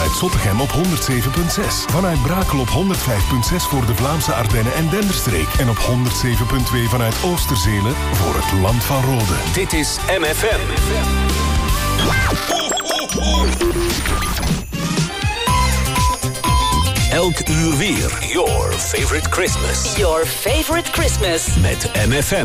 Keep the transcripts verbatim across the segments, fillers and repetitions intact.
vanuit Zottegem op honderd zeven komma zes. Vanuit Brakel op honderd vijf komma zes voor de Vlaamse Ardennen en Denderstreek. En op honderd zeven komma twee vanuit Oosterzelen voor het Land van Rode. Dit is M F M. Elk uur weer. Your favorite Christmas. Your favorite Christmas. Met M F M.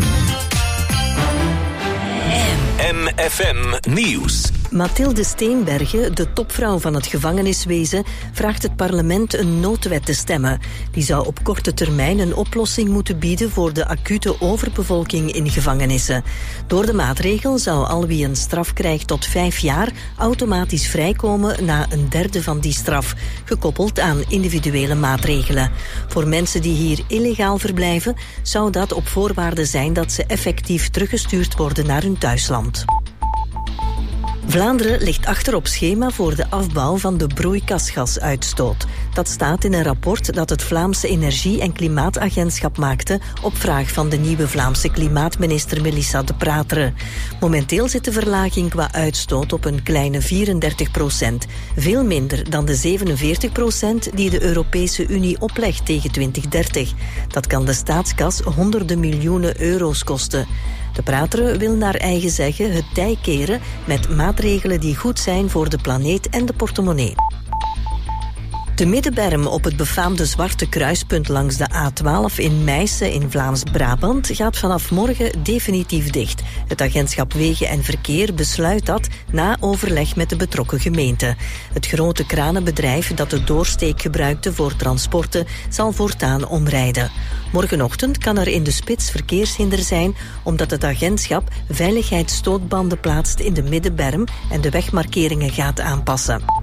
M F M Nieuws. Mathilde Steenbergen, de topvrouw van het gevangeniswezen, vraagt het parlement een noodwet te stemmen. Die zou op korte termijn een oplossing moeten bieden voor de acute overbevolking in gevangenissen. Door de maatregel zou al wie een straf krijgt tot vijf jaar automatisch vrijkomen na een derde van die straf, gekoppeld aan individuele maatregelen. Voor mensen die hier illegaal verblijven, zou dat op voorwaarde zijn dat ze effectief teruggestuurd worden naar hun thuisland. Vlaanderen ligt achter op schema voor de afbouw van de broeikasgasuitstoot. Dat staat in een rapport dat het Vlaamse Energie- en Klimaatagentschap maakte op vraag van de nieuwe Vlaamse klimaatminister Melissa De Prateren. Momenteel zit de verlaging qua uitstoot op een kleine vierendertig procent. Veel minder dan de zevenenveertig procent die de Europese Unie oplegt tegen twintig dertig. Dat kan de staatskas honderden miljoenen euro's kosten. De Prateren wil naar eigen zeggen het tij keren met maatregelen die goed zijn voor de planeet en de portemonnee. De middenberm op het befaamde Zwarte Kruispunt langs de A twaalf in Meissen in Vlaams-Brabant gaat vanaf morgen definitief dicht. Het agentschap Wegen en Verkeer besluit dat na overleg met de betrokken gemeente. Het grote kranenbedrijf dat de doorsteek gebruikte voor transporten zal voortaan omrijden. Morgenochtend kan er in de spits verkeershinder zijn omdat het agentschap veiligheidsstootbanden plaatst in de middenberm en de wegmarkeringen gaat aanpassen.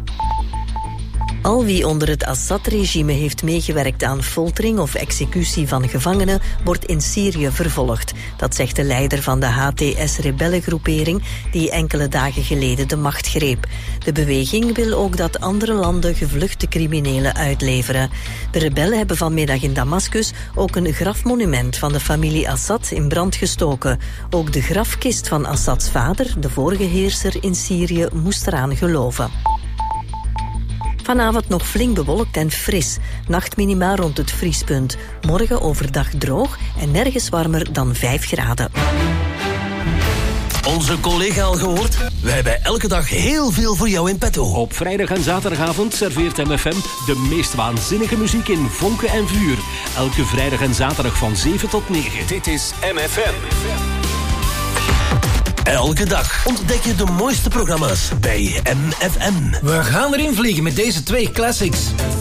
Al wie onder het Assad-regime heeft meegewerkt aan foltering of executie van gevangenen wordt in Syrië vervolgd. Dat zegt de leider van de H T S-rebellengroepering die enkele dagen geleden de macht greep. De beweging wil ook dat andere landen gevluchte criminelen uitleveren. De rebellen hebben vanmiddag in Damascus ook een grafmonument van de familie Assad in brand gestoken. Ook de grafkist van Assads vader, de vorige heerser in Syrië, moest eraan geloven. Vanavond nog flink bewolkt en fris. Nachtminima rond het vriespunt. Morgen overdag droog en nergens warmer dan vijf graden. Onze collega al gehoord? Wij hebben elke dag heel veel voor jou in petto. Op vrijdag en zaterdagavond serveert M F M de meest waanzinnige muziek in vonken en vuur. Elke vrijdag en zaterdag van zeven tot negen. Dit is M F M. Elke dag ontdek je de mooiste programma's bij M F M. We gaan erin vliegen met deze twee classics.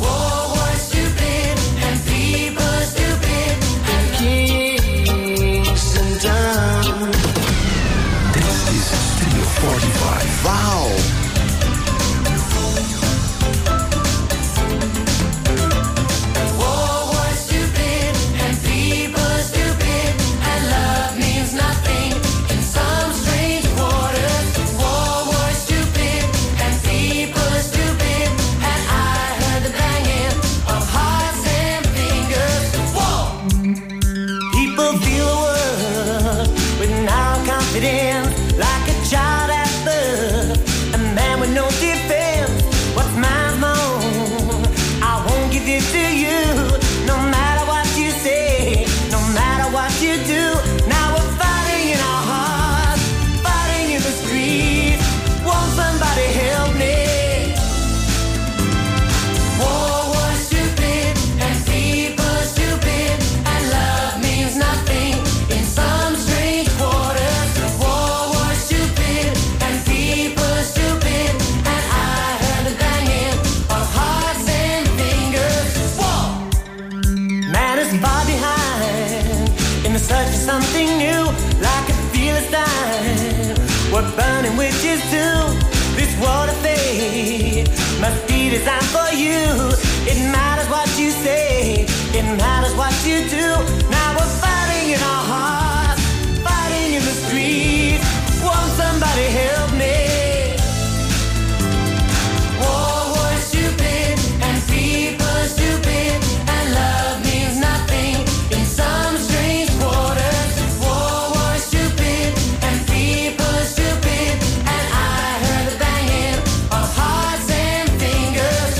Dit is Studio vijfenveertig. Wauw. Burning witches too. This world of fate must be designed for you. It matters what you say, it matters what you do. Now we're fighting in our hearts, fighting in the streets. Won't somebody help me? War was stupid and people stupid and love means nothing in some strange quarters. War was stupid and people stupid.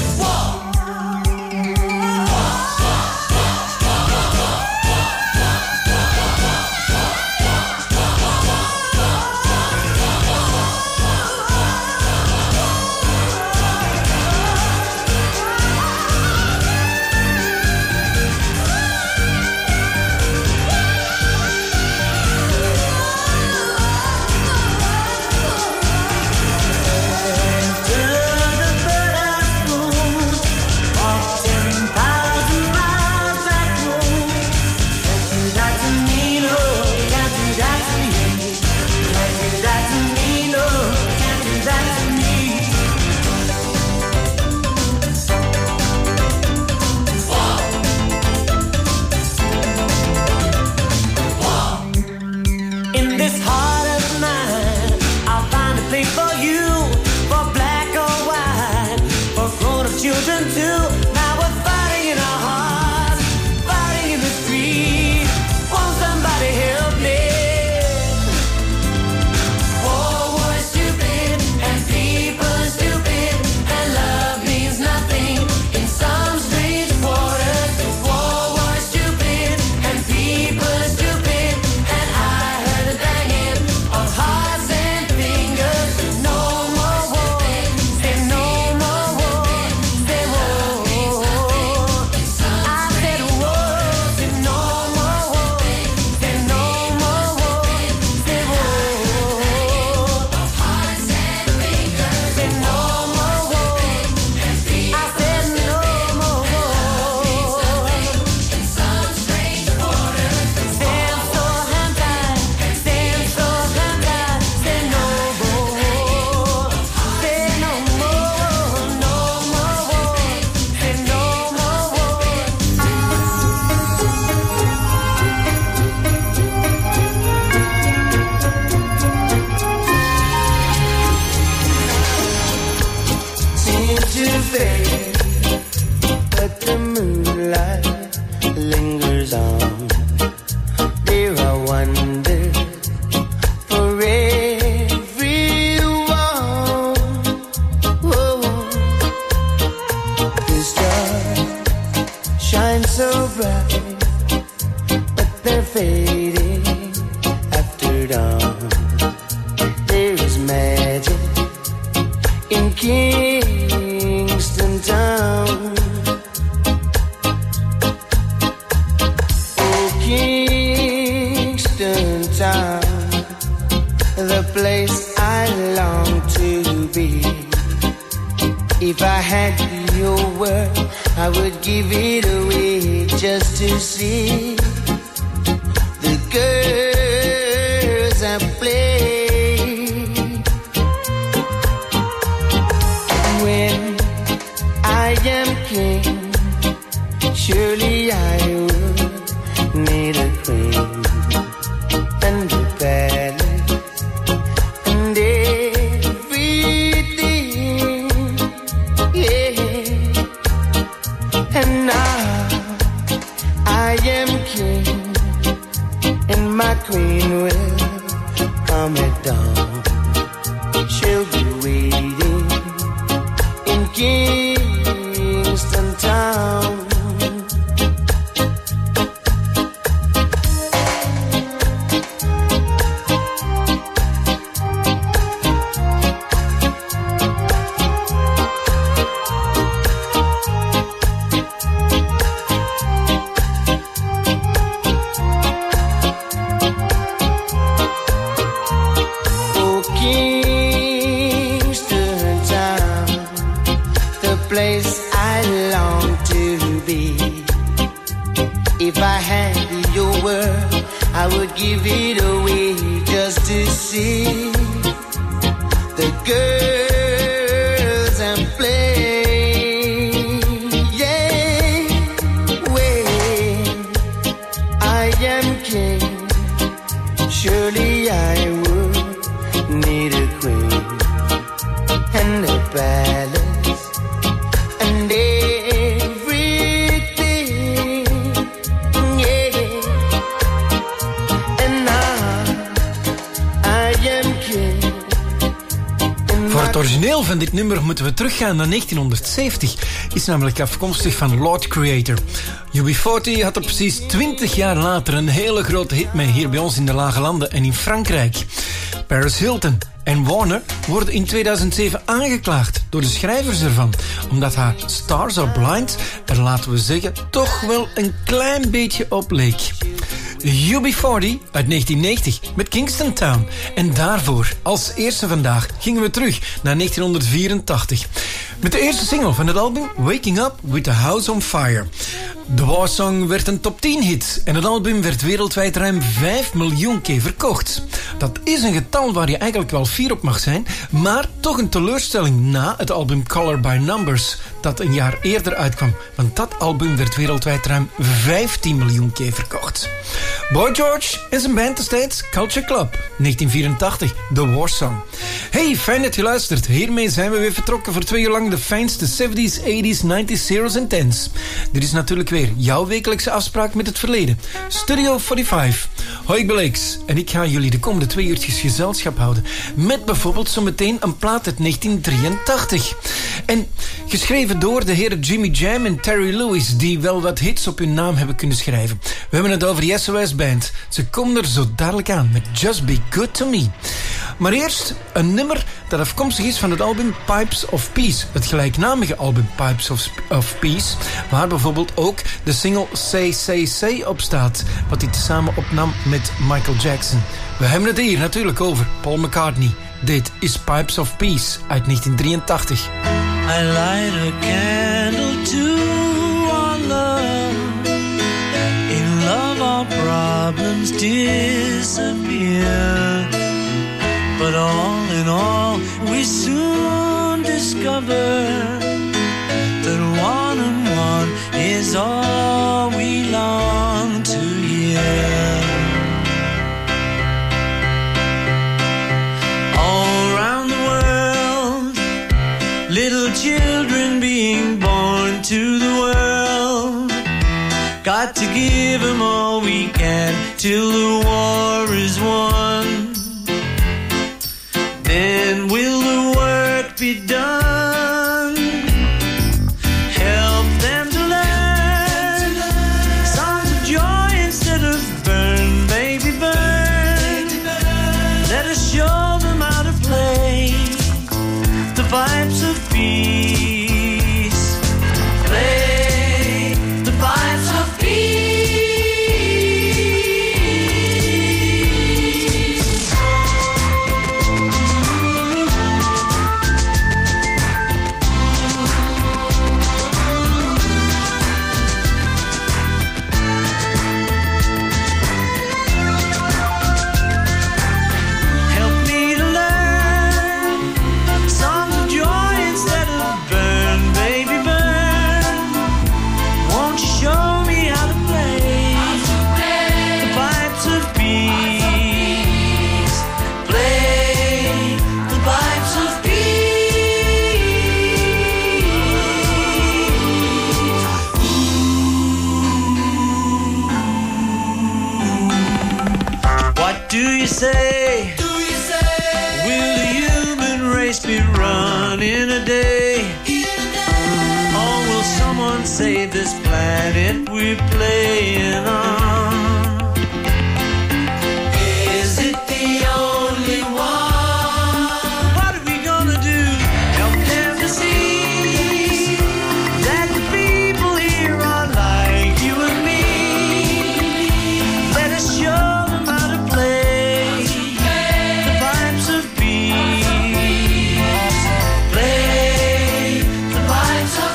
to fade, but the moonlight lingers on. There are wonders for everyone. Whoa. The stars shine so bright, but they're fading after dawn. There is magic in Kingston Town. Oh, Kingston Town, the place I long to be. If I had your word, I would give it away just to see the girls I play. When I am king, surely I would need a queen and a palace and everything, yeah. And now I am king, and my queen will come at dawn. She'll be waiting in Kingston Town. Oh, Kingston Town, the place I long to be. If I had your word, I would give it away just to see the girls and play. Yeah, when I am king, surely I would need a queen and a palace and everything, yeah. And now I am king. Voor het origineel van dit nummer moeten we teruggaan naar negentienhonderdzeventig. Is namelijk afkomstig van Lord Creator. U B veertig had er precies twintig jaar later een hele grote hit mee hier bij ons in de Lage Landen en in Frankrijk. Paris Hilton en Warner worden in tweeduizend zeven aangeklaagd door de schrijvers ervan, omdat haar Stars Are Blind er, laten we zeggen, toch wel een klein beetje op leek. U B veertig uit negentien negentig met Kingston Town. En daarvoor, als eerste vandaag, gingen we terug naar negentienhonderdvierentachtig. Met de eerste single van het album Waking Up with the House on Fire. De Warsong werd een top tien hit en het album werd wereldwijd ruim vijf miljoen keer verkocht. Dat is een getal waar je eigenlijk wel fier op mag zijn, maar toch een teleurstelling na het album Color by Numbers, dat een jaar eerder uitkwam, want dat album werd wereldwijd ruim vijftien miljoen keer verkocht. Boy George en zijn band destijds Culture Club, negentien vierentachtig, The Warsong. Hey, fijn dat je luistert. Hiermee zijn we weer vertrokken voor twee uur lang de fijnste zeventies, tachtiger, negentiger, zeros en tens. Dit is natuurlijk weer jouw wekelijkse afspraak met het verleden. Studio vijfenveertig. Hoi, ik ben Lex en ik ga jullie de komende twee uurtjes gezelschap houden met bijvoorbeeld zometeen een plaat uit negentien drieëntachtig. En geschreven door de heren Jimmy Jam en Terry Lewis, die wel wat hits op hun naam hebben kunnen schrijven. We hebben het over de S O S Band. Ze komen er zo dadelijk aan met Just Be Good To Me. Maar eerst een nummer dat afkomstig is van het album Pipes of Peace. Het gelijknamige album Pipes of, of Peace. Waar bijvoorbeeld ook de single Say Say Say op staat. Wat hij tezamen opnam met Michael Jackson. We hebben het hier natuurlijk over Paul McCartney. Dit is Pipes of Peace uit negentien drieëntachtig. I light a candle to our love. In love our problems disappear. But all in all we soon discover that one and one is all we long to hear. All around the world, little little children being born to the world. Got to give them all we can till the war is won. Then will the work be done? Help them to learn songs of joy instead of burn, baby, burn. Let us show them how to play the pipes of peace. Play the pipes of peace. Help me to learn songs of joy instead of burn, baby, burn. Won't you show me how to play the pipes of peace? Play the pipes of peace. What do you say? Will the human race be run in a day? Or will someone save this planet we're playing on? Is it the only one? What are we gonna do? Help them to see that the people here are like you and me. Let us show them how to play the pipes of peace. Play the pipes of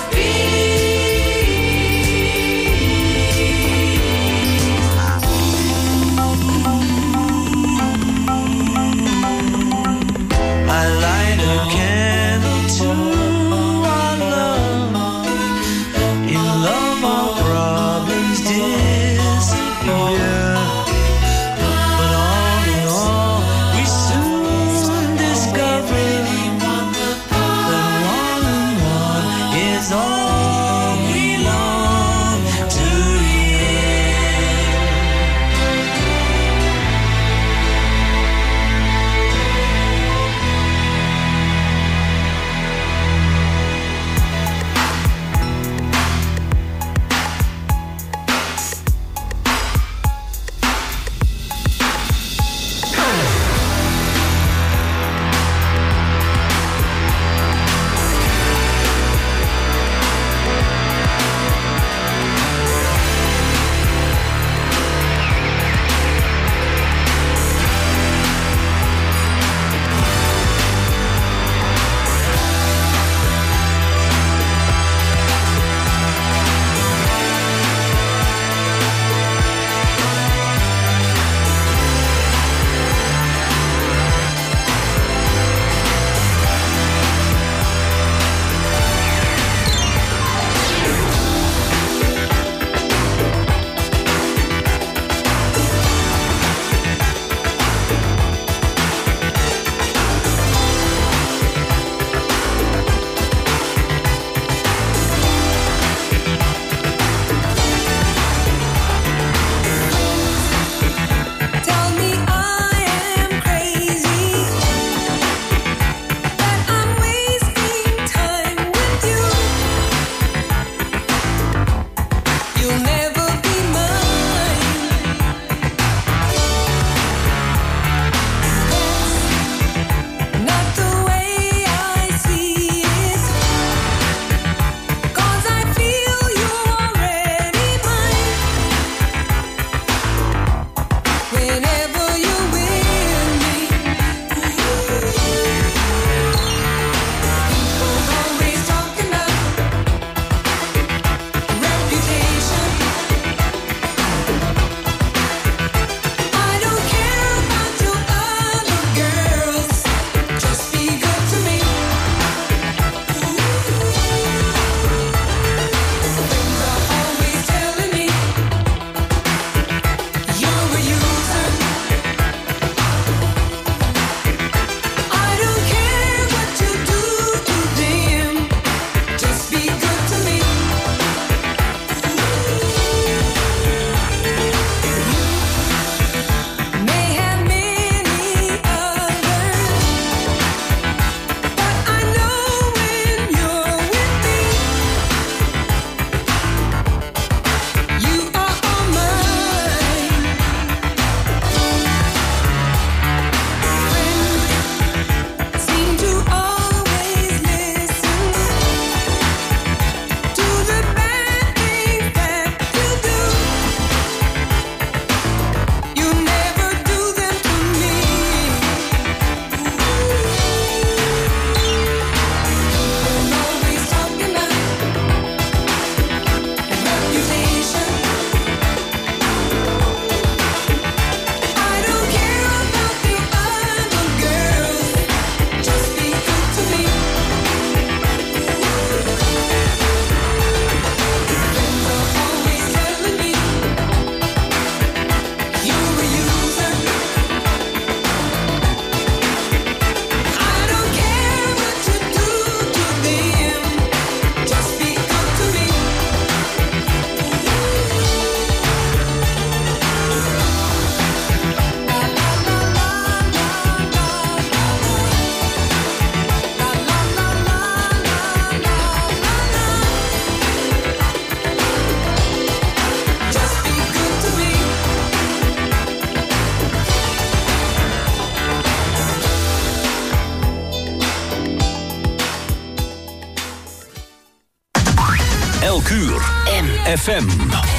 I light a candle to our love. In love our problems disappear. But all in all, we soon discover that one and one is all we long to hear. Elk uur. M F M.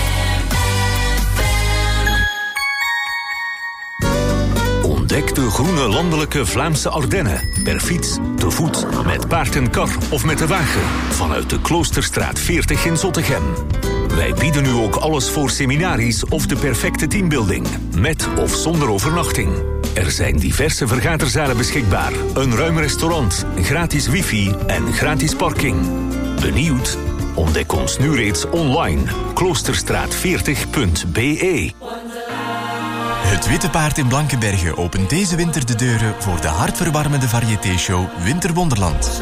Ontdek de groene landelijke Vlaamse Ardennen. Per fiets, te voet, met paard en kar of met de wagen. Vanuit de Kloosterstraat veertig in Zottegem. Wij bieden nu ook alles voor seminaries of de perfecte teambuilding. Met of zonder overnachting. Er zijn diverse vergaderzalen beschikbaar. Een ruim restaurant, gratis wifi en gratis parking. Benieuwd? Ontdek ons nu reeds online. kloosterstraat veertig punt b e. Het Witte Paard in Blankenberge opent deze winter de deuren voor de hartverwarmende variété-show Winterwonderland.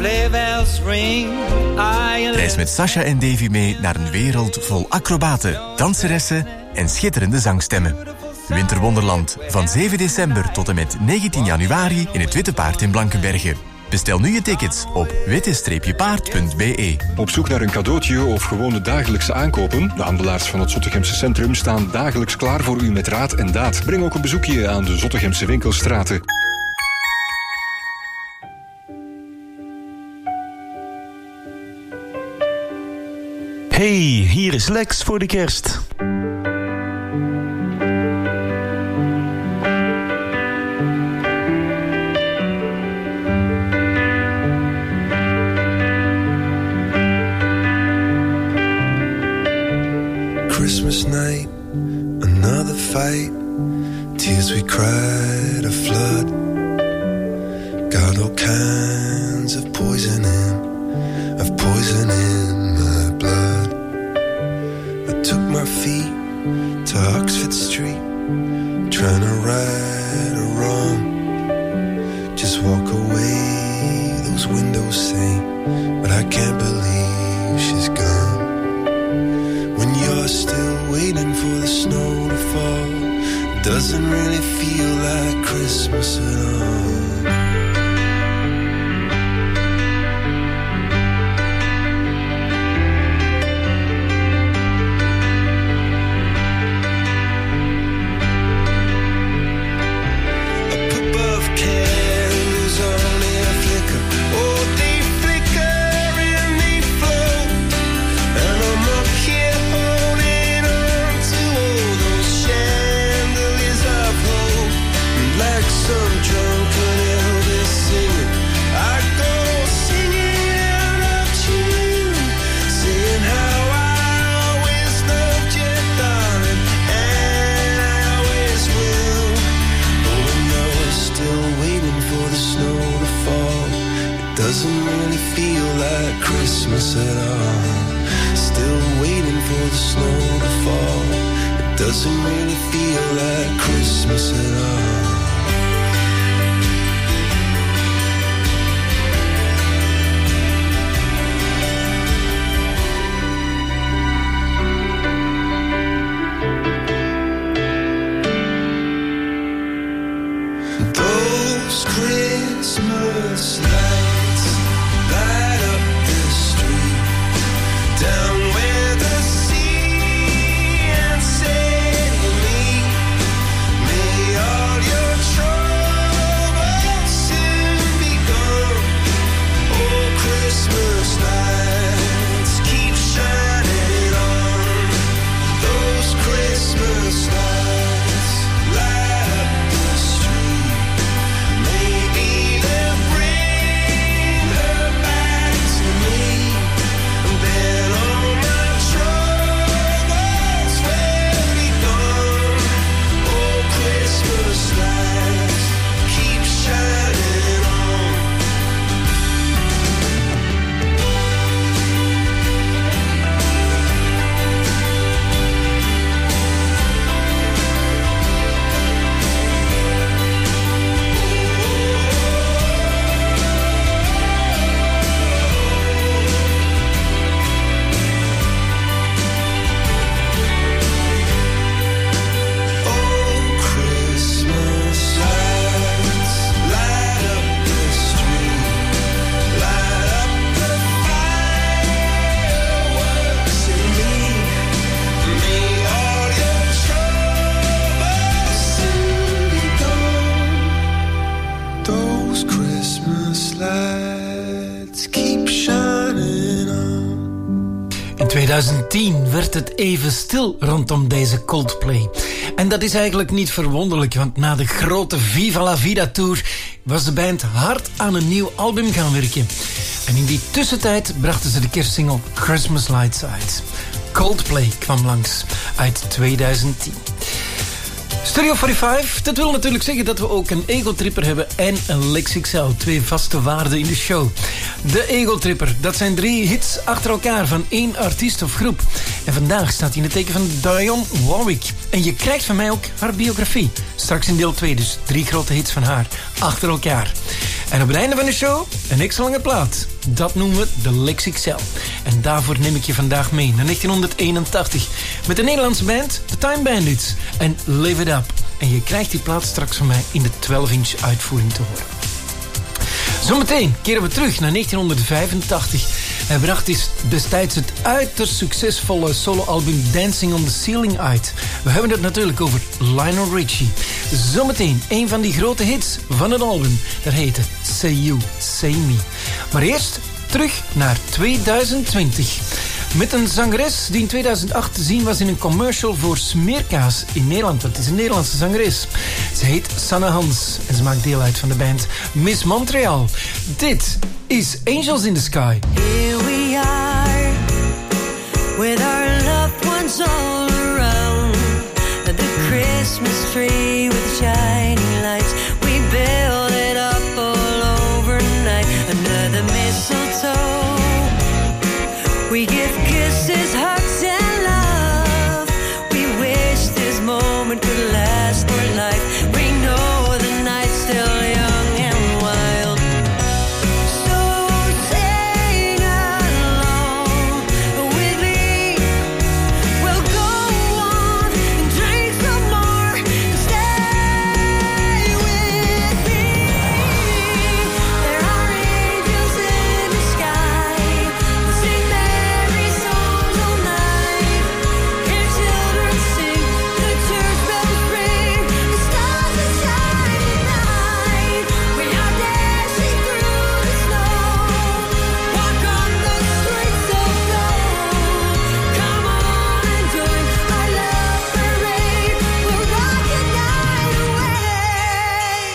Reis met Sasha en Davy mee naar een wereld vol acrobaten, danseressen en schitterende zangstemmen. Winterwonderland, van zeven december tot en met negentien januari in het Witte Paard in Blankenberge. Bestel nu je tickets op witte paard punt b e. Op zoek naar een cadeautje of gewone dagelijkse aankopen? De handelaars van het Zottegemse centrum staan dagelijks klaar voor u met raad en daad. Breng ook een bezoekje aan de Zottegemse winkelstraten. Hey, hier is Lex voor de kerst. Christmas night, another fight. Tears we cried, a flood. Got all kinds of poison in, of poison in my blood. I took my feet to Oxford Street, trying to right a wrong. Just walk away, those windows say, but I can't believe she's gone. You're still waiting for the snow to fall. Doesn't really feel like Christmas at all. A cup of candles only a flicker. Oh, they flicker and they float. And I'm up here like some drunken Elvis singing. I go singing out of tune, saying how I always loved you, darling, and I always will. Oh, and you're still waiting for the snow to fall. It doesn't really feel like Christmas at all. Still waiting for the snow to fall. It doesn't really feel like Christmas at all. Christmas lights light up the street, down where the sea and say to me, may all your twintig tien werd het even stil rondom deze Coldplay. En dat is eigenlijk niet verwonderlijk, want na de grote Viva la Vida Tour was de band hard aan een nieuw album gaan werken. En in die tussentijd brachten ze de kerstsingle Christmas Lights uit. Coldplay kwam langs uit twintig tien. Studio vijfenveertig, dat wil natuurlijk zeggen dat we ook een Ego-tripper hebben en een Lex X L, twee vaste waarden in de show. De Ego-tripper, dat zijn drie hits achter elkaar van één artiest of groep. En vandaag staat hij in het teken van Dionne Warwick. En je krijgt van mij ook haar biografie. Straks in deel twee, dus drie grote hits van haar achter elkaar. En op het einde van de show een extra lange plaat. Dat noemen we de Lex X L. En daarvoor neem ik je vandaag mee naar negentien eenentachtig. Met de Nederlandse band The Time Bandits en Live It Up. En je krijgt die plaat straks van mij in de twaalf inch uitvoering te horen. Zometeen keren we terug naar negentien vijfentachtig. Hij bracht destijds het uiterst succesvolle soloalbum Dancing on the Ceiling uit. We hebben het natuurlijk over Lionel Richie. Zometeen een van die grote hits van het album. Dat heette Say You, Say Me. Maar eerst terug naar twintig twintig. Met een zangeres die in tweeduizend acht te zien was in een commercial voor smeerkaas in Nederland. Dat is een Nederlandse zangeres. Ze heet Sanne Hans en ze maakt deel uit van de band Miss Montreal. Dit is Angels in the Sky. Here we are, with our loved ones all around. The Christmas tree with shining lights. We build it up all overnight. Another mistletoe. We give kisses, hugs, and love. We wish this moment could last for life. We know the night's still young and wild. So sing along with me. We'll go on and drink some more and stay with me. There are angels in the sky. Sing merry songs all night. Hear children sing, the church bells ring, the stars are shining bright. We are dashing through the snow, walk on the streets of gold. Come on and join our love parade. We'll rock the night away.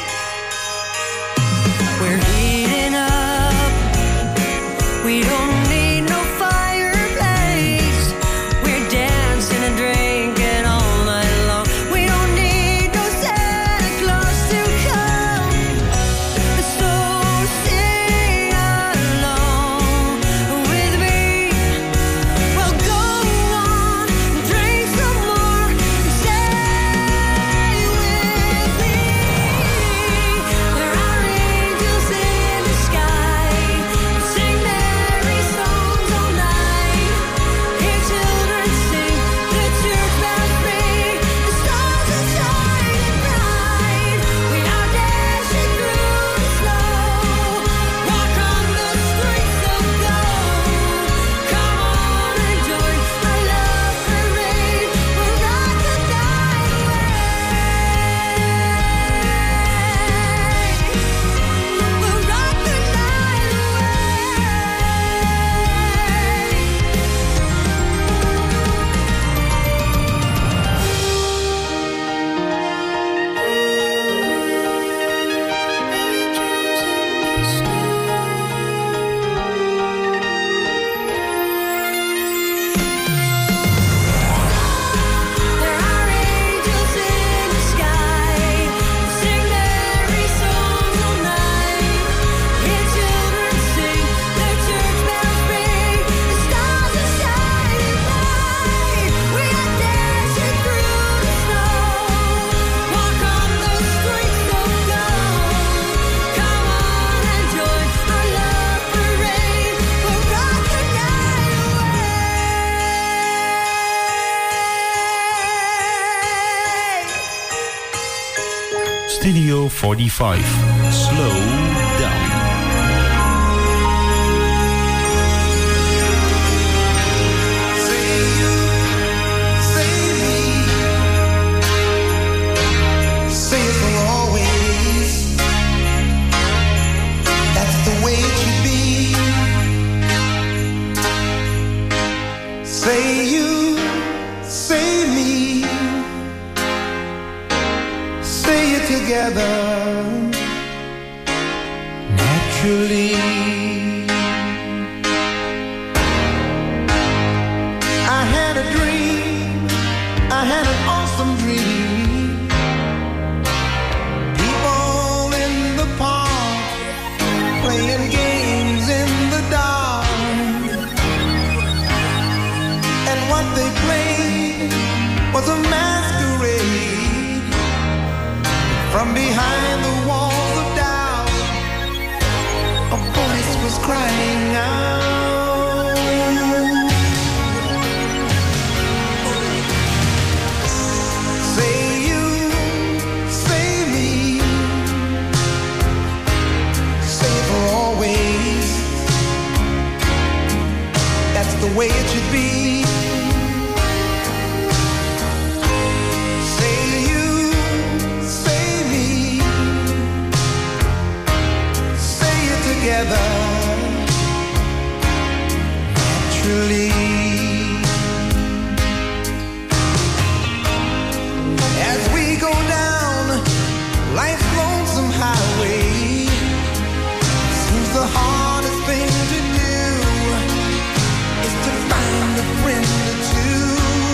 We're heating up. We don't need no fireplace. We're dancing and drinking all night long. We don't need no Santa Claus to come. So sing along with me. We'll go on and drink some more and stay with me. There are angels in the sky. Sing merry songs all night. Hear children sing, the church bells ring, the stars are shining bright. We are dashing through the snow, walk on the streets of gold. Come on and join our love parade. We'll rock the night away. We'll rock the night There are angels in the sky. Sing merry songs all night. Hear children sing, the church bells ring, the stars are shining bright. We are dancing through the snow, walk on the streets of gold. Come on and join our love parade. We'll rock the night away. Studio forty-five. Slow down. Say it for always. That's the way it should be. Say you, say me, say it together naturally. I had a dream, I had an awesome dream. People in the park playing games in the dark. And what they played was a masquerade. From behind the walls of doubt, a voice was crying out. Say you, say me, say it for always. That's the way it should be. Say you, say me, say it together naturally. As we go down life's lonesome highway, seems the hardest thing to do is to find a friend or two.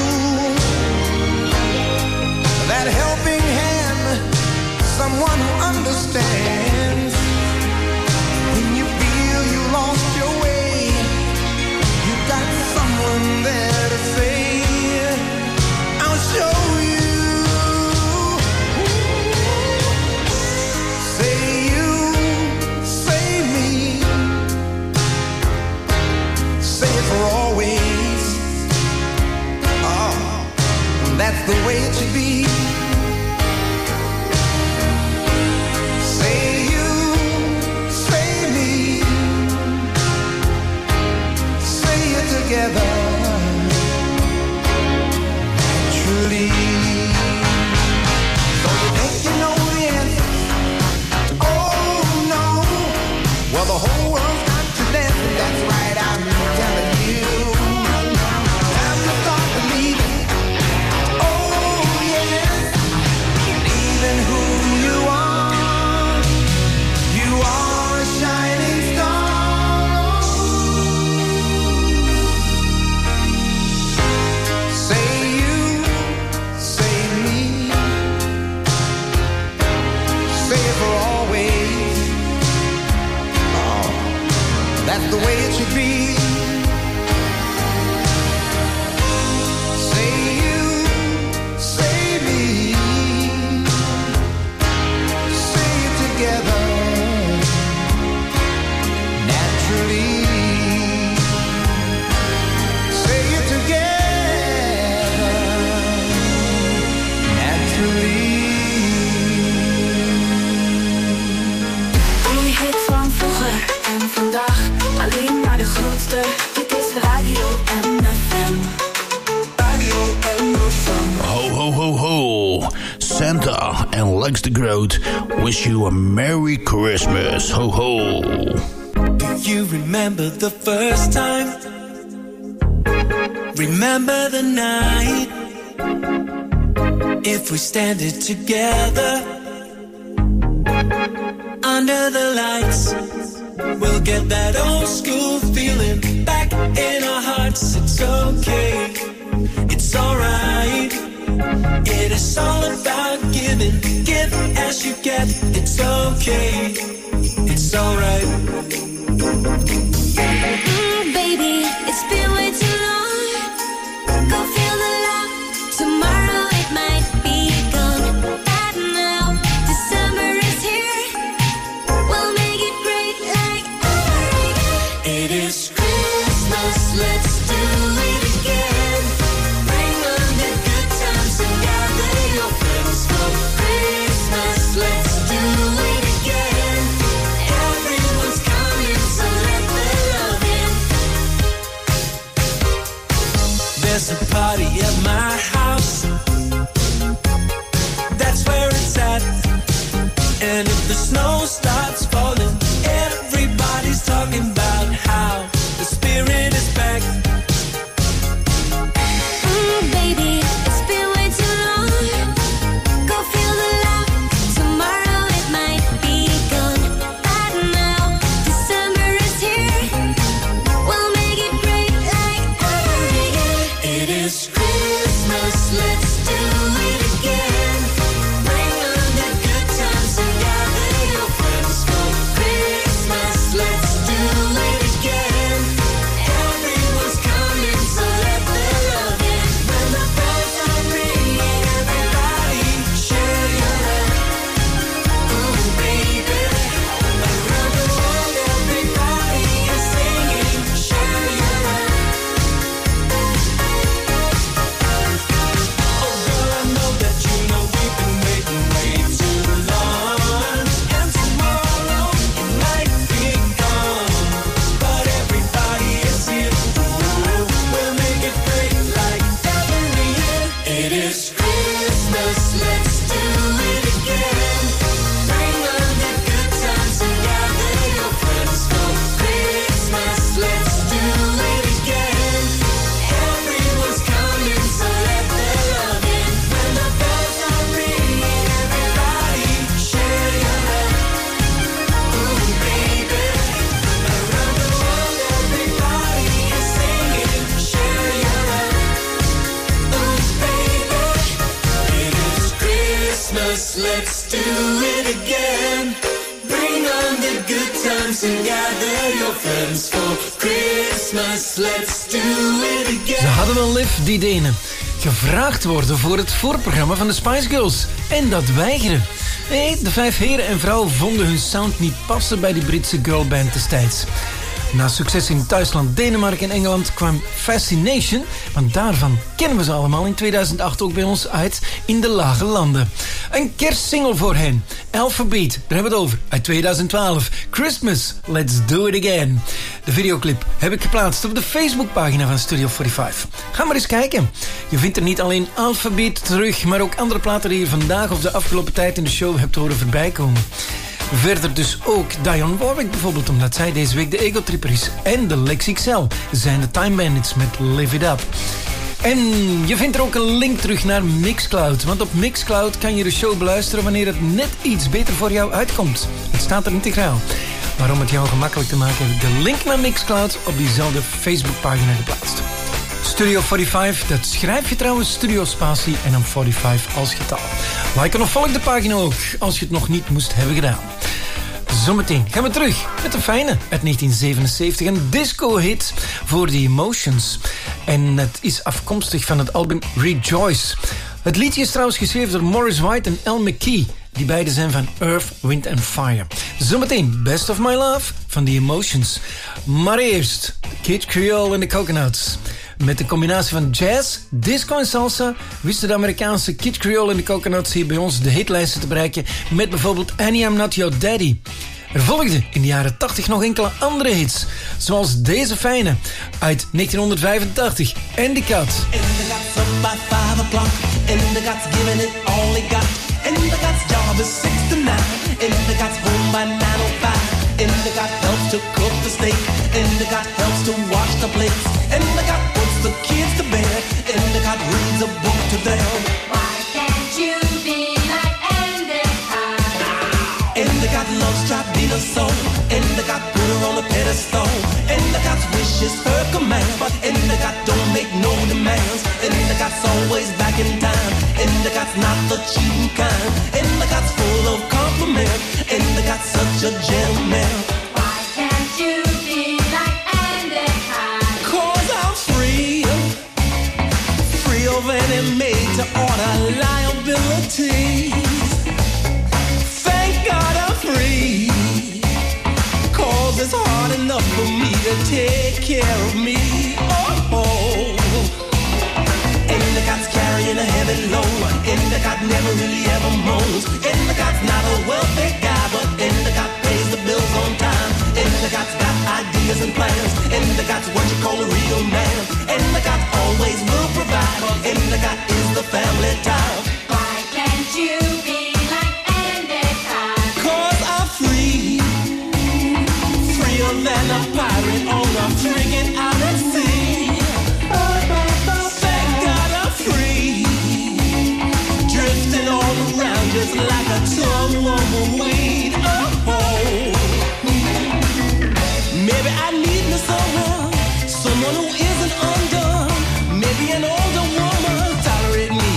That helping hand, someone who understands. When you feel you lost your way, you got someone there to say, I'll show you. Say you, say me, say it for always. Oh, that's the way it should be. Say you, say me, say it together naturally. So you think you know the answer? Oh no. Well, the whole world's got to dance, and that's right, I'm telling you. Time to start believing. Oh yes, believing who you are. You are a shining star. Say you, say me, say it for always. Oh, that's the way it should be. Say you, say me, say it together naturally. Say it together naturally. Een hit van vroeger en vandaag, alleen maar de grootste. Dit is Radio M F M. Radio M F M. Ho, ho, ho, ho. Santa and Lex the Groot wish you a Merry Christmas. Ho, ho. Do you remember the first time? Remember the night? If we stand it together under the lights, we'll get that old school feeling back in our hearts. It's okay, it's alright. It is all about giving, give as you get. It's okay, it's alright. Mm, baby, it's been way too long. Go feel the love. Tomorrow it might be gone. But now December is here. We'll make it great like alright. It is Christmas, let's do it again. Bring on the good times and gather your friends for Christmas. Let's do it again. Everyone's coming, so let the love in. There's a party at my house. That's where it's at. And if the snow starts falling, everybody's talking about how the spirit is back. let's do it again. Bring on the good times and gather your friends for Christmas. Let's do it again. Ze hadden wel lef, die Denen. Gevraagd worden voor het voorprogramma van de Spice Girls. En dat weigeren. Nee, de vijf heren en vrouwen vonden hun sound niet passen bij die Britse girlband destijds. Na succes in Duitsland, Denemarken en Engeland kwam Fascination, want daarvan kennen we ze allemaal in tweeduizend acht ook bij ons uit in de lage landen. Een kerstsingle voor hen, Alphabet, daar hebben we het over, uit tweeduizend twaalf. Christmas, let's do it again. De videoclip heb ik geplaatst op de Facebookpagina van Studio vijfenveertig. Ga maar eens kijken. Je vindt er niet alleen Alphabet terug, maar ook andere platen die je vandaag of de afgelopen tijd in de show hebt horen voorbij komen. Verder dus ook Dionne Warwick bijvoorbeeld, omdat zij deze week de Ego-tripper is. En de Lex X L zijn de Time Bandits met Live It Up. En je vindt er ook een link terug naar Mixcloud. Want op Mixcloud kan je de show beluisteren wanneer het net iets beter voor jou uitkomt. Het staat er integraal. Maar om het jou gemakkelijk te maken heb ik de link naar Mixcloud op diezelfde Facebookpagina geplaatst. Studio vijfenveertig, dat schrijf je trouwens Studio Spatie en dan vijfenveertig als getal. Like en of volg de pagina ook, als je het nog niet moest hebben gedaan. Zometeen gaan we terug met een fijne uit negentien zevenenzeventig, een disco-hit voor The Emotions. En het is afkomstig van het album Rejoice. Het liedje is trouwens geschreven door Maurice White en Al McKee. Die beide zijn van Earth, Wind and Fire. Zometeen Best of My Love van The Emotions. Maar eerst Kid Creole en de Coconuts. Met de combinatie van jazz, disco en salsa wisten de Amerikaanse Kid Creole en de Coconuts hier bij ons de hitlijsten te bereiken met bijvoorbeeld Annie I'm Not Your Daddy. Er volgden in de jaren tachtig nog enkele andere hits, zoals deze fijne uit negentien vijfentachtig, Andy Cat. Indica's up by five o'clock. Indica's giving it all he got. Indica's job is six to nine. Indica's home by nine oh five. Indica helps to cook the steak. Indica helps to wash the plates. Indica puts the kids to bed. Indica reads a book to them. Why can't you be like Endicott? Endicott loves Tribina so. Endicott put her on a pedestal. Endicott's wish is her command, but Endicott don't make no demands. Endicott's always back in time. Endicott's not the cheating kind. Endicott's full of compliment. Endicott's such a gentleman. Why can't you be like Endicott? 'Cause I'm free, free of any made to order liabilities. Thank God I'm free, 'cause it's hard enough for me to take care of me. Oh, oh. Endicott's carrying a heavy load. Endicott never really ever moans. Endicott's not a wealthy guy, but Endicott pays the bills on time. Endicott's got ideas and plans. Endicott's what you call a real man. Endicott always will provide. Endicott is the family tie. Why can't you be like Endicott? 'Cause I'm free, freer than a pirate on a frigate out at sea. Thank God I'm free, drifting all around just like a tongue of a weed. Oh, oh. Maybe I need me someone, someone who isn't undone. Maybe an older woman tolerate me.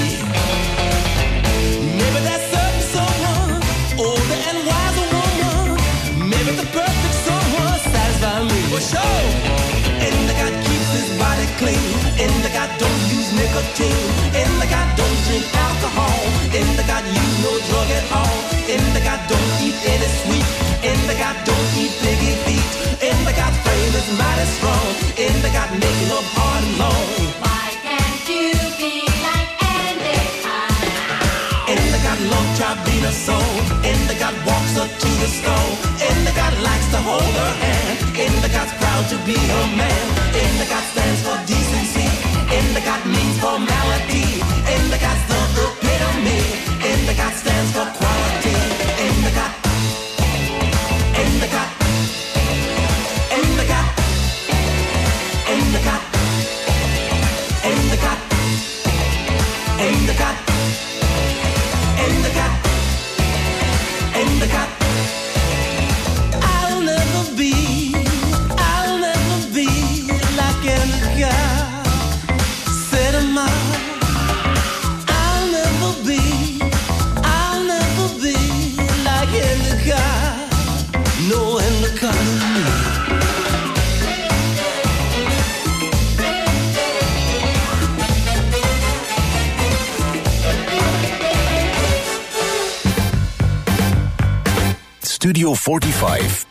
Maybe that certain someone, older and wiser woman. Maybe the perfect someone satisfy me. For sure. Endicott keeps his body clean. Endicott don't use nicotine. Endicott don't drink alcohol. Endicott use no drug at all. Endicott don't eat any sweet. Endicott don't eat piggy feet. Endicott frame is mighty strong. Endicott making up hard and long. Why can't you be like Endicott? Endicott love Tribina soul. Endicott walks her to the stone. Endicott likes to hold her hand. Endicott's proud to be her man. Endicott stands for decency. Endicott means formality. Endicott's the epitome. Endicott stands for quality. Endicott. Endicott. Endicott. Endicott. Endicott. Endicott. Endicott. Endicott. I'll never be, I'll never be like Endicott. Said a man. I'll never be, I'll never Studio vijfenveertig.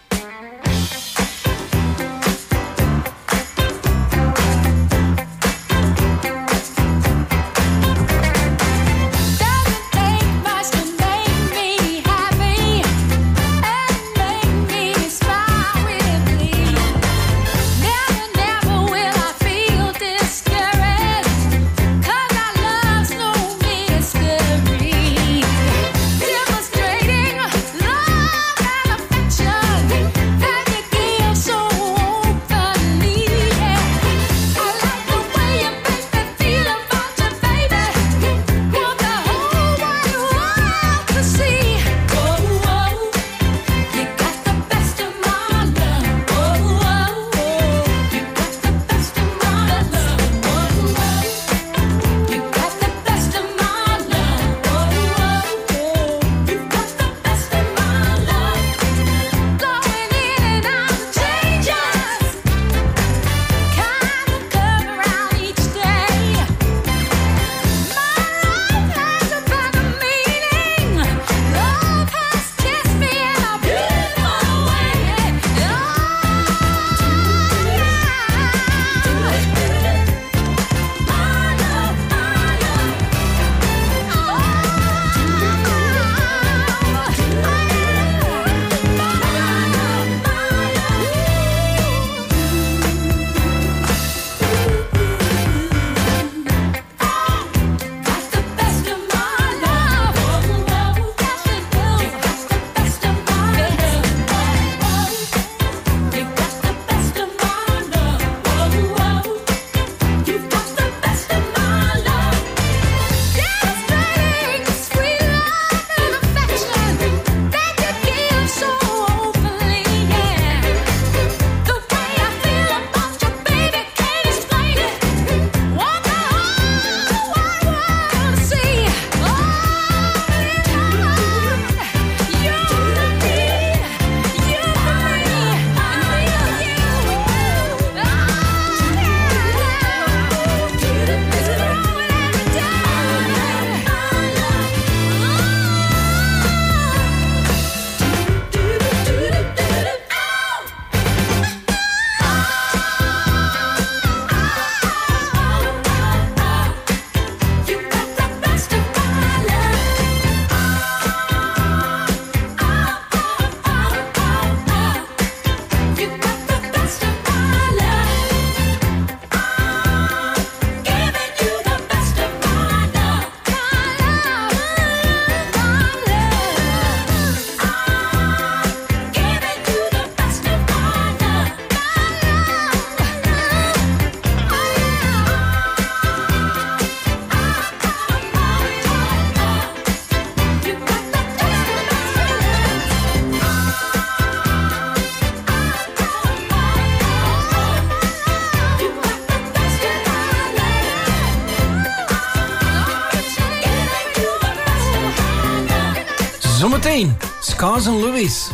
Zometeen, Scars and Lewis.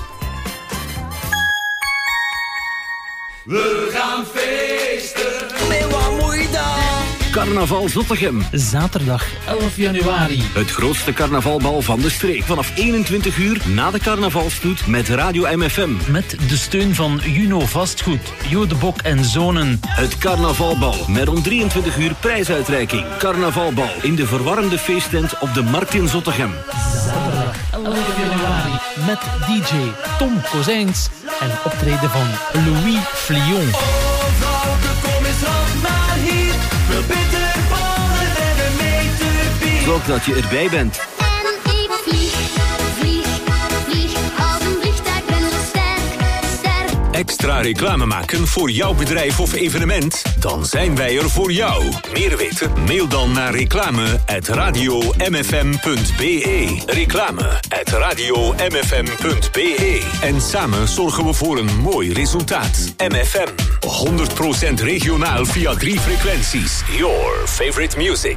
We gaan feesten. Met wat moeite. Carnaval Zottegem. Zaterdag elf januari. Het grootste carnavalbal van de streek. Vanaf eenentwintig uur na de carnavalstoet met Radio M F M. Met de steun van Juno Vastgoed, Jo de Bok en Zonen. Het carnavalbal met om drieëntwintig uur prijsuitreiking. Carnavalbal in de verwarmde feesttent op de Markt in Zottegem. Zaterdag elf januari. Met D J Tom Kozijns en optreden van Louis Flion. Oh, vrouwke, kom eens op maar hier. Veel bitter ballen en een meter bier. Zorg dat je erbij bent. En ik vlieg, vlieg, vlieg. Als een vliegtuig ben zo sterk, sterk. Extra reclame maken voor jouw bedrijf of evenement? Dan zijn wij er voor jou. Meer weten? Mail dan naar reclame at radio m f m punt b e. Reclame at radio m f m punt b e. En samen zorgen we voor een mooi resultaat. M F M. honderd procent regionaal via drie frequenties. Your favorite music.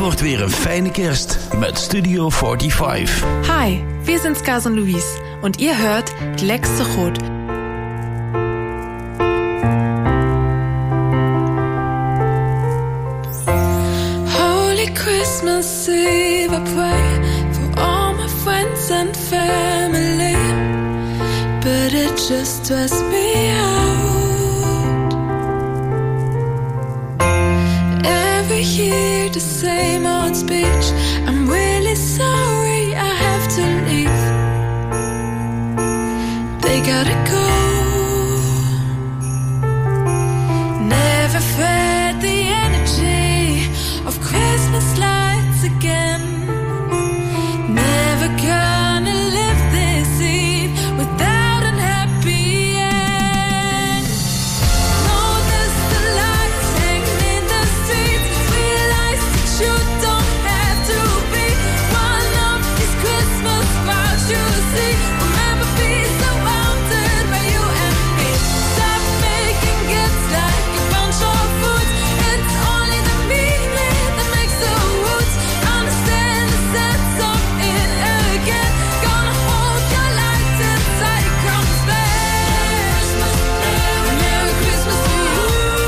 wordt weer een fijne kerst met Studio vierenzestig. Hi, wir sind Skars und Luis und ihr hört Leckste Rot. Holy Christmas Eve, I pray for all my friends and family, but it just stressed me out. Every year the same old speech, I'm really sorry I have to leave. They gotta go. Never felt the energy of Christmas lights again. Never gonna live this eve without an happy end. Notice the lights hanging in the streets. Realize that you don't have to be one of these Christmas crowds you see. Remember, be surrounded by you and me. Stop making gifts like a bunch of fruits. It's only the meaning that makes the roots. Understand the sense of it again. Gonna hold your light inside it comes back. Merry Christmas to you.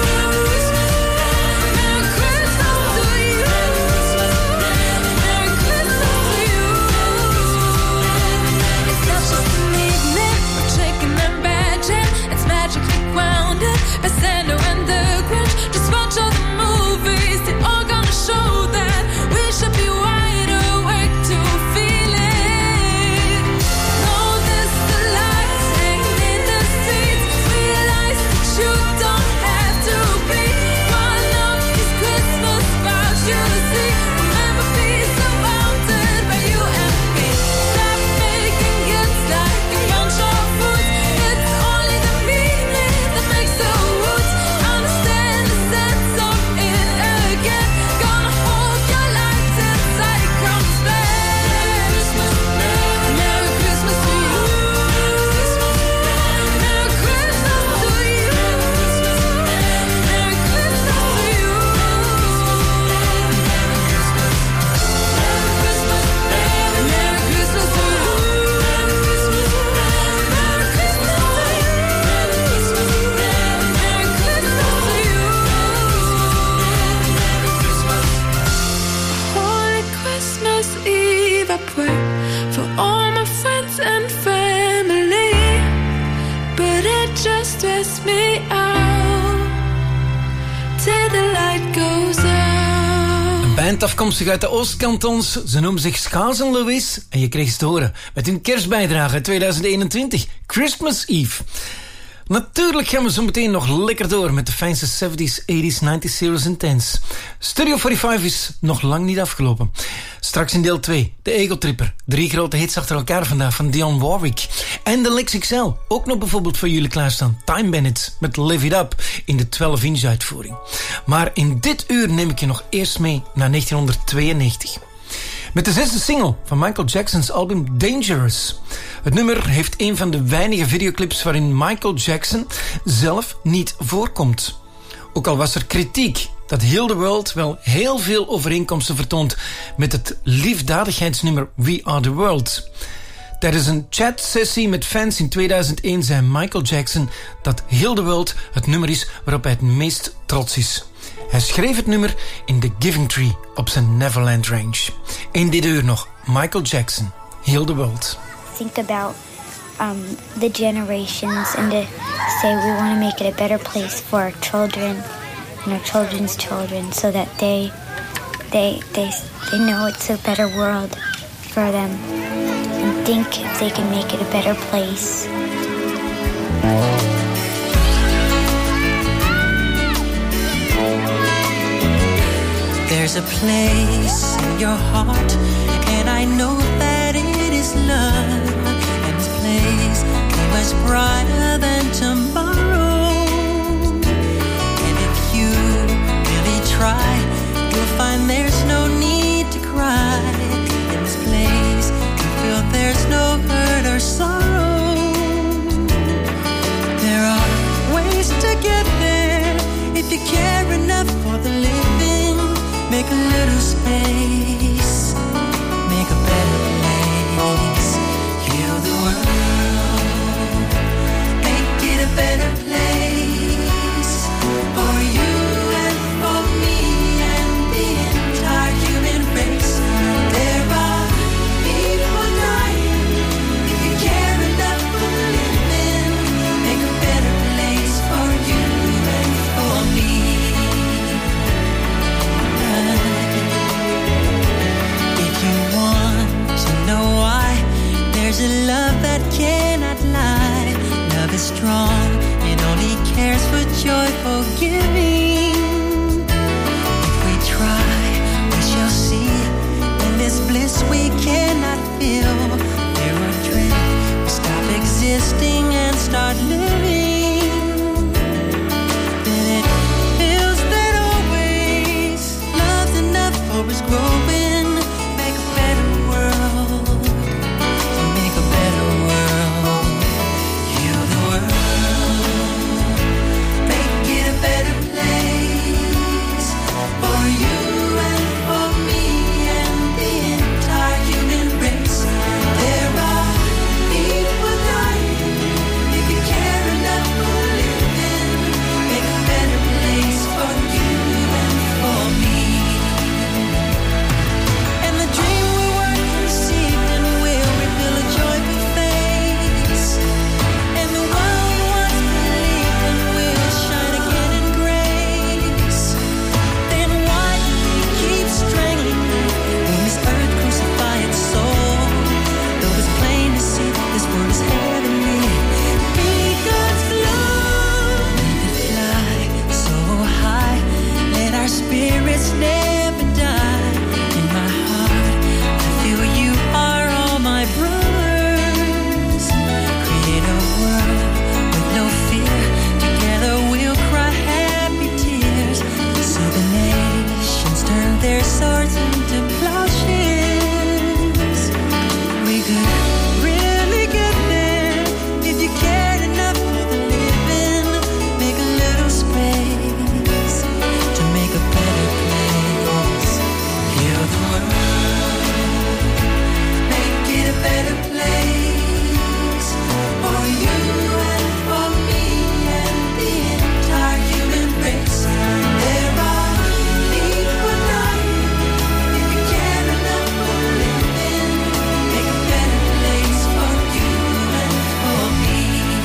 Merry Christmas to you. Merry Christmas to you. It's not just an evening of chicken and badging. It's magically grounded by Santa and the Grinch. Just watch all the movies, they're all gonna show that we should be wide awake to feel it. Notice the lights hanging in the streets. Realize that you don't have to be one of these Christmas crowds you see. Remember, be surrounded by you and me. Stop making gifts like a bunch of fruits. It's only the meaning that makes the roots. Understand the sense of it again. Gonna hold your light inside it comes back. Merry Christmas to you. Merry Christmas to you. Merry Christmas to you. Merry Christmas to you. Merry Christmas to you. Merry Christmas to you. Holy Christmas Eve, I pray for all my friends and family, but it just stressed me out till the light goes out. Een band afkomstig uit de Oostkantons. Ze noemen zich Skars en Louis. En je kreeg het horen met hun kerstbijdrage tweeduizend eenentwintig. Christmas Eve. Natuurlijk gaan we zo meteen nog lekker door met de fijnste zeventies, tachtiger, negentig, zeros en tens. Studio vijfenveertig is nog lang niet afgelopen. Straks in deel twee, de Ego Tripper. Drie grote hits achter elkaar vandaag van Dionne Warwick. En de Lex X L, ook nog bijvoorbeeld voor jullie klaarstaan. Time Bandits met Live It Up in de twaalf inch uitvoering. Maar in dit uur neem ik je nog eerst mee naar negentienhonderdtweeënnegentig. Met de zesde single van Michael Jackson's album Dangerous. Het nummer heeft een van de weinige videoclips waarin Michael Jackson zelf niet voorkomt. Ook al was er kritiek dat Heal the World wel heel veel overeenkomsten vertoont met het liefdadigheidsnummer We Are the World. Tijdens een chatsessie met fans in tweeduizend één zei Michael Jackson dat Heal the World het nummer is waarop hij het meest trots is. Hij schreef het nummer in The Giving Tree op zijn Neverland Range. In dit uur nog Michael Jackson, Heal the World. Think about um, the generations and to say we want to make it a better place for our children and our children's children, so that they they they they know it's a better world for them and think if they can make it a better place. There's a place in your heart, and I know that it is love. And this place is much brighter than tomorrow. And if you really try, you'll find there's no need to cry. In this place, you feel there's no hurt or sorrow. There are ways to get there if you care enough for the living. Make a little space. wrong. It only cares for joyful giving. If we try, we shall see. In this bliss we cannot feel. There are dread. We stop existing and start living. Then it feels that always love's enough for us growing. Make a better world. Make a better world. Heal the world. Make it a better place for you and for me and the entire human race. There are people dying. If you care enough for living, make a better place for you and for me. And the dream we were conceived in will reveal a joyful face. And the world we once believed in will shine again in grace. Then why do we keep strangling when this earth crucify its soul? Though it's plain to see this world is heavenly. Be God's love. We could fly so high. Let our spirits never die. In my heart, I feel you are all my brothers. Create a world with no fear. Together we'll cry happy tears. See the nations turn their swords into plowshares. We could really get there if you cared enough for the living. Make a little space to make a better place. Heal the world. Make it a better place for you and for me and the entire human race. There are people dying. If you care enough for living, make a better place for you and for me.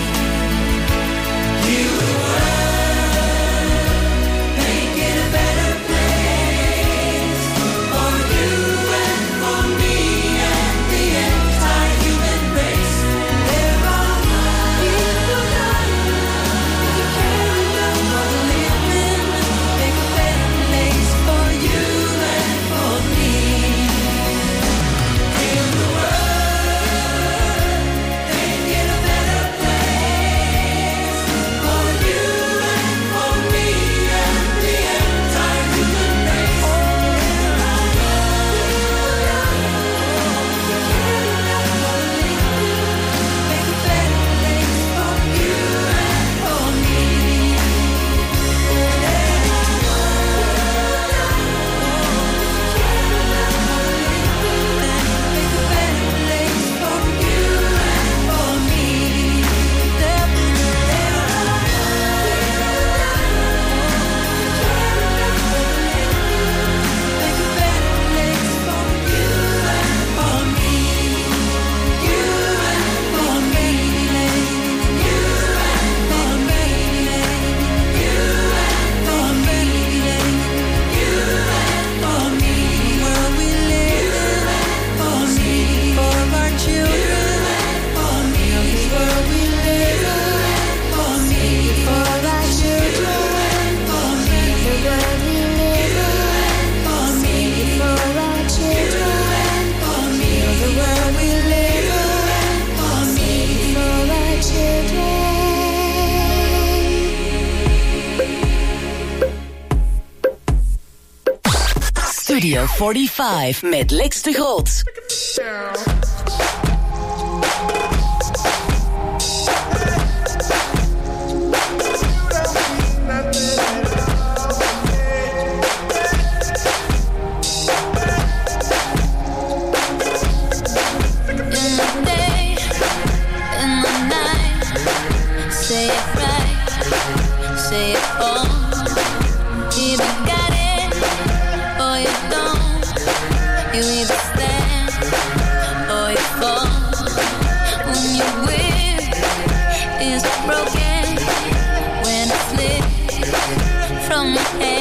Heal the world. Make it a better place for you and for me and the entire human race. There are people dying. If you care enough for living, make a better place for you and for me. Heal the world. Make it a better place for you and for me and the entire human race. Make a better place for you and for me. Make a better place for you and for me. Make a better place for you and for me. You and for me. You and for me. You and for me. You and for me. World we live in for me. For our children for me. This world we live in for me. For our children for me. The world we live in for me. For our children for me. The world we live in for me. For our children. Studio vijfenveertig met Lex de Groot. In the day, in the night, say it right, say it all. Either got it or you don't. You either stand or you fall. When your will is broken, when it's lit from your head.